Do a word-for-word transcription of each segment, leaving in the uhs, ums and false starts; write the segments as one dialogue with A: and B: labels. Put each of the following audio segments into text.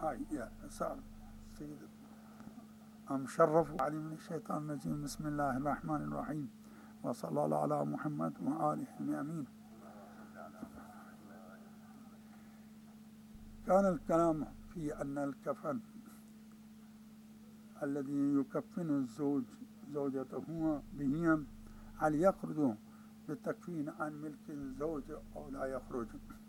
A: هاي يا صار سيد أم شرف علي من الشيطان الرجيم. بسم الله الرحمن الرحيم، وصلى الله على محمد وآله الأمين. كان الكلام في أن الكفن الذي يكفن الزوج زوجته به هل يخرج بالتكفين عن ملك الزوج أو لا يخرج.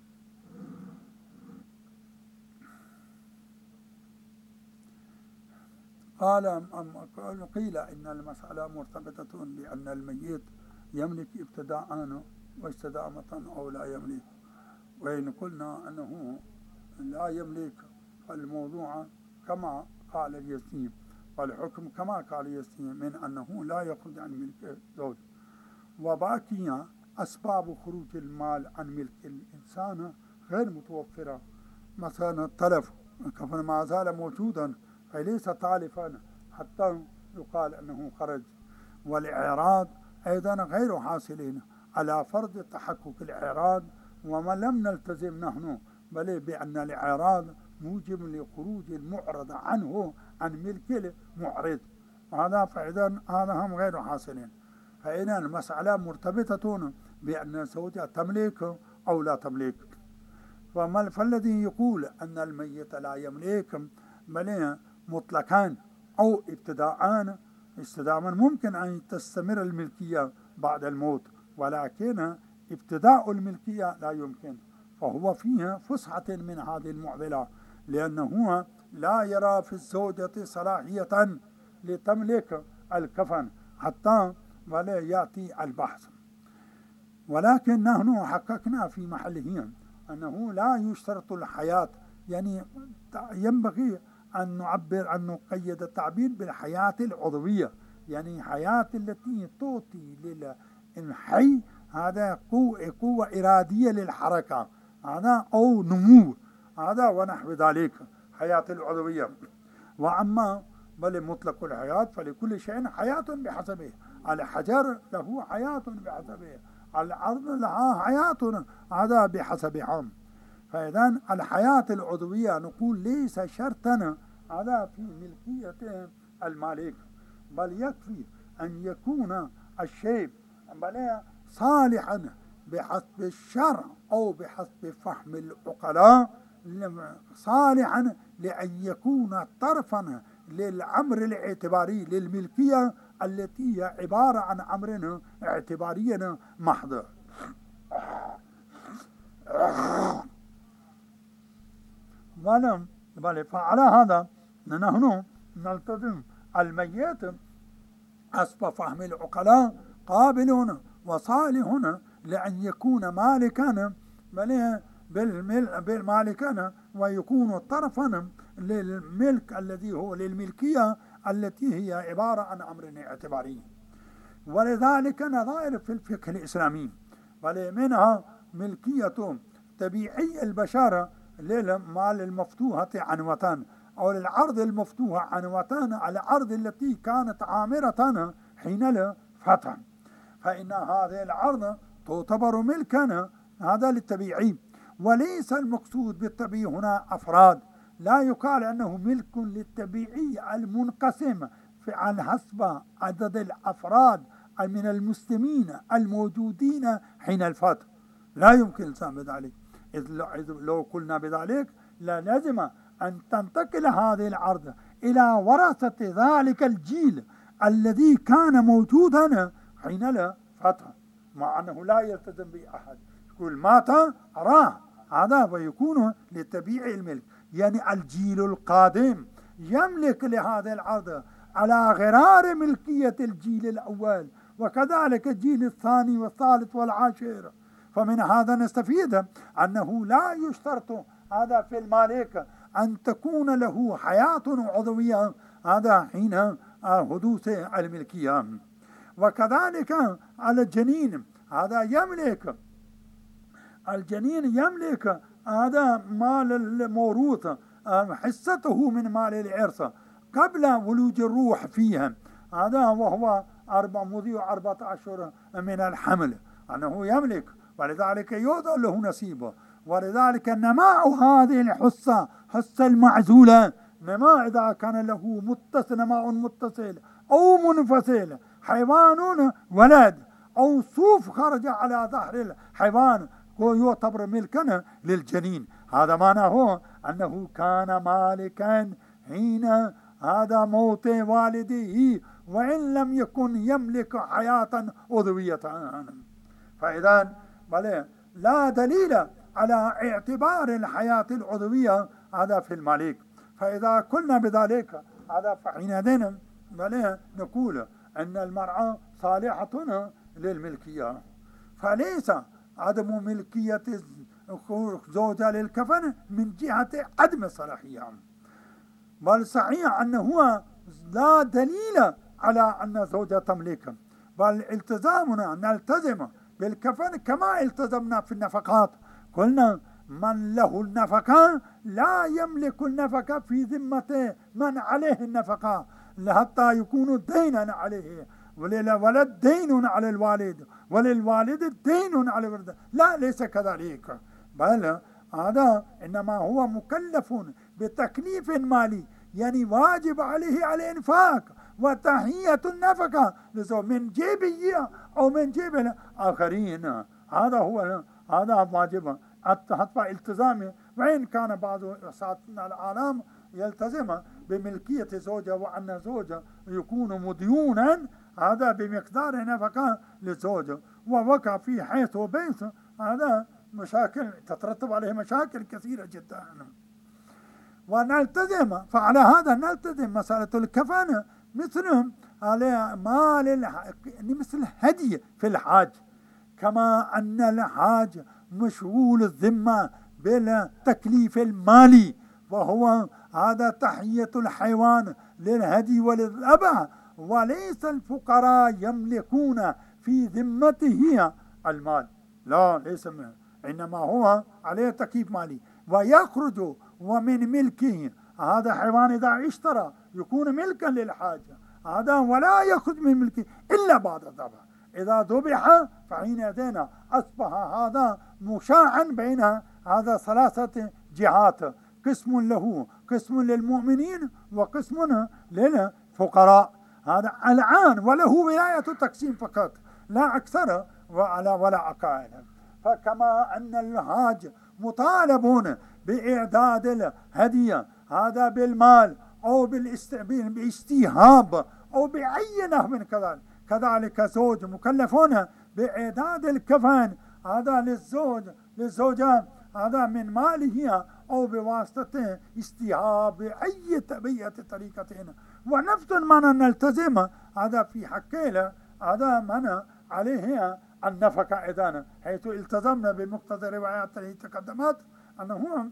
A: قال قيل إن المسألة مرتبطة بأن الميت يملك ابتداء واستدامة أو لا يملك، وإن قلنا أنه لا يملك فالموضوع كما قال اليسيم، والحكم كما قال اليسيم من أنه لا يخرج عن ملك الزوج. وباقي أسباب خروج المال عن ملك الإنسان غير متوفرة، مثلا التلف كفن ما زال موجودا فليس تالفا حتى يقال أنه خرج، والإعراض أيضا غير حاصلين على فرض تحقق الإعراض، وما لم نلتزم نحن بل بأن الإعراض موجب لخروج المعرض عنه عن ملك المعرض، هذا فإذا هذا هم غير حاصلين. فإذا المسألة مرتبطة بأن الزوجة تملك أو لا تملك. فالذي يقول أن الميت لا يملك بل مطلقان أو ابتداءان استداما ممكن أن تستمر الملكية بعد الموت، ولكن ابتداء الملكية لا يمكن، فهو فيها فسحة من هذه المعضلة، لأنه لا يرى في الزوجة صلاحية لتملك الكفن حتى ولا يأتي البحث. ولكن نحن حققنا في محله أنه لا يشترط الحياة، يعني ينبغي أن نعبر أن نقيد التعبير بالحياة العضوية، يعني حياة التي تعطي للحي هذا قوة, قوة إرادية للحركة هذا أو نمو هذا ونحو ذلك حياة العضوية. وأما بل مطلق الحياة فلكل شيء حياة بحسبه، الحجر له حياة بحسبه، الأرض لها حياة هذا بحسبها. فإذا الحياة العضوية نقول ليس شرطا هذا في ملكية المالك، بل يكفي أن يكون الشيء بل صالحا بحسب الشرع أو بحسب فهم العقلاء، صالحا لأن يكون طرفا للأمر الاعتباري للملكية التي هي عبارة عن أمر اعتباري محض. ولم بل فعلى هذا نحن نلتزم الميت حسب فهم العقلاء قابلون وصالحون لأن يكون مالكا بل بالمالكان ويكون طرفا للملك الذي هو للملكية التي هي عبارة عن أمر اعتباري. ولذلك نظائر في الفقه الإسلامي بل منها ملكية طبيعي البشر للمال المفتوحة عنوتان أو للعرض المفتوحة عنوتان على الأرض التي كانت عامرة حين الفتح، فإن هذه الأرض تعتبر ملكا هذا للطبيعي، وليس المقصود بالطبيعي هنا أفراد، لا يقال أنه ملك للطبيعي المنقسم على حسب عدد الأفراد من المسلمين الموجودين حين الفتح، لا يمكن الإنسان بذلك. إذ لو قلنا بذلك لازم أن تنتقل هذه الأرض إلى ورثة ذلك الجيل الذي كان موجودا حين الفتح، مع أنه لا يلتزم به أحد، يقول مات راه هذا ويكون للطبيعي الملك، يعني الجيل القادم يملك لهذه الأرض على غرار ملكية الجيل الأول، وكذلك الجيل الثاني والثالث والعاشر. فمن هذا نستفيد أنه لا يشترط هذا في المالك أن تكون له حياة عضوية هذا حين حدوث الملكية. وكذلك على الجنين هذا يملك، الجنين يملك هذا مال الموروث حصته من مال العرس قبل ولوج الروح فيها هذا، وهو أربع مضيع أربعة أشهر من الحمل أنه يملك، ولذلك يؤذن له نصيبه. ولذلك نماء هذه الحصة هسه المعزولة ما إذا كان له متصل ماء متصل أو منفصل، حيوان ولد أو صوف خرج على ظهر الحيوان يعتبر ملكا للجنين. هذا معناه أنه كان مالكا حين هذا موت والده وإن لم يكن يملك حياة عضوية. فإذا بل لا دليل على اعتبار الحياة العضوية هذا في المالك. فإذا قلنا بذلك هذا فحينئذ بل نقول أن المرأة صالحة للملكية، فليس عدم ملكية زوجة للكفن من جهة عدم الصلاحية، بل صحيح أنه لا دليل على أن زوجة تملك، بل التزامنا نلتزم بالكفن كما التزمنا في النفقات. قلنا من له النفقة لا يملك النفقة في ذمة من عليه النفقة حتى يكون دينا عليه، وللولد دين على الوالد وللوالد دين على الولد. لا، ليس كذلك، بل هذا إنما هو مكلف بتكليف مالي، يعني واجب عليه على الإنفاق وتحية النفقة من جيبه أو من جيب الآخرين. هذا هو هذا واجب حتى التزامه. وإن كان بعض سادتنا العالم يلتزم بملكية زوجة وأن زوجة يكون مديونا هذا بمقدار نفقة للزوجة، ووقع في حيث وبيت هذا مشاكل تترتب عليه مشاكل كثيرة جدا. ونلتزم فعلى هذا نلتزم مسألة الكفن مثل على مال مثل هدي في الحاج، كما أن الحاج مشغول الذمة بالتكليف المالي وهو هذا تحية الحيوان للهدي وللذبح، وليس الفقراء يملكون في ذمته المال، لا ليس منه، إنما هو عليه تكليف مالي ويخرج ومن ملكه هذا حيوان إذا اشترى يكون ملكا للحاجة هذا، ولا يخرج من ملكه إلا بعد الذبح. إذا ذبح فحينئذ أصبح هذا مشاعا بين هذا ثلاثة جهات، قسم له قسم للمؤمنين وقسم للفقراء. هذا الآن وله ولاية تقسيم فقط لا أكثر ولا ولا أقل. فكما أن الحاج مطالبون بإعداد الهدية هذا بالمال أو بالاستيهاب أو بأي نحو كذلك، كذلك زوج مكلفون بإعداد الكفن هذا للزوج للزوجة هذا من ماله أو بواسطة استيهاب بأي بأي طريقة. ونفس ما نلتزم هذا في حقه هذا من عليه النفقة إذن، حيث التزمنا بمقتضى الروايات التي تقدمت أنه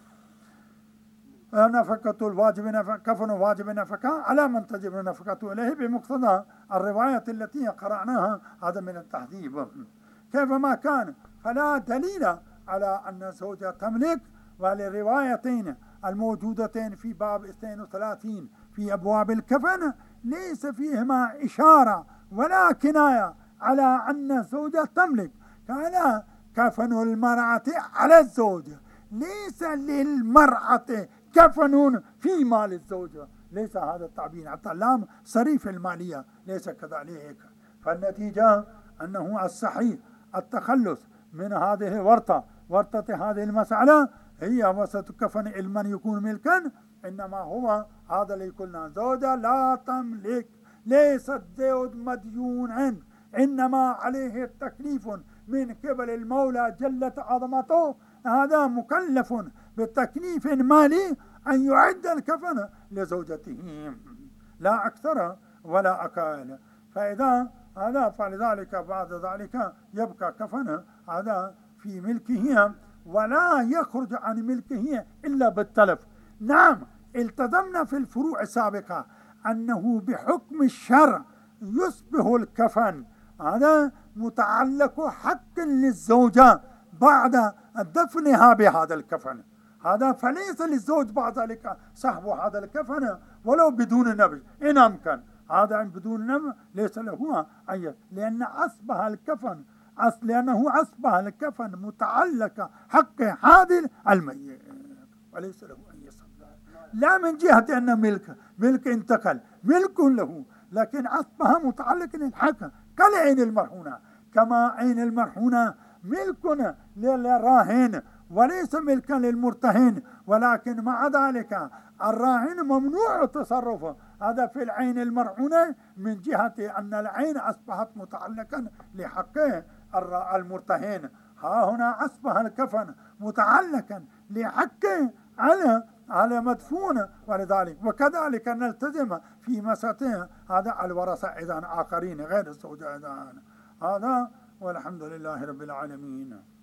A: نفقة الواجب نفقة كفن واجب نفقة على من تجب نفقته إليه بمقتضى الرواية التي قرأناها هذا من التحذيب. كيفما كان فلا دليل على أن الزوجة تملك، وللروايتين الموجودتين في باب اثنين وثلاثين في أبواب الكفن ليس فيهما إشارة ولا كناية على أن الزوجة تملك. كان كفن المرأة على الزوجة، ليس للمرأة كفن في مال الزوجة، ليس هذا التعبير، حتى اللام صريف المالية ليس كذلك. فالنتيجة أنه الصحيح التخلص من هذه الورطة ورطة هذه المسألة هي وسط كفن من يكون ملكا، إنما هو هذا اللي قلنا زوجة لا تملك، ليس الزوج مديونا، إنما عليه التكليف من قبل المولى جلت عظمته، هذا مكلف بالتكليف مالي أن يعد الكفن لزوجته لا أكثر ولا أقل. فإذا هذا فلذلك بعد ذلك يبقى كفن هذا في ملكه ولا يخرج عن ملكه إلا بالتلف. نعم التزمنا في الفروع السابقة أنه بحكم الشرع يصبح الكفن هذا متعلق حق للزوجة بعد دفنها بهذا الكفن هذا، فليس للزوج بعد ذلك سحب هذا الكفن ولو بدون نبي إن أمكن، هذا بدون نبي ليس له أي، لأن أصبح الكفن لأنه أصبح الكفن متعلق حق هذا الميت وليس له أن يسحب. لا من جهة أن ملك ملك انتقل، ملك له، لكن أصبح متعلق للحق كالعين المرهونة، كما عين المرهونة ملك للراهن وليس ملكا للمرتهن، ولكن مع ذلك الراهن ممنوع تصرفه هذا في العين المرهونة من جهة أن العين أصبحت متعلقا لحق المرتهن. ها هنا أصبح الكفن متعلقا لحق على على مدفون، ولذلك وكذلك نلتزم في مساته هذا الورثة إذا آخرين غير الزوجة إذا هذا. والحمد لله رب العالمين.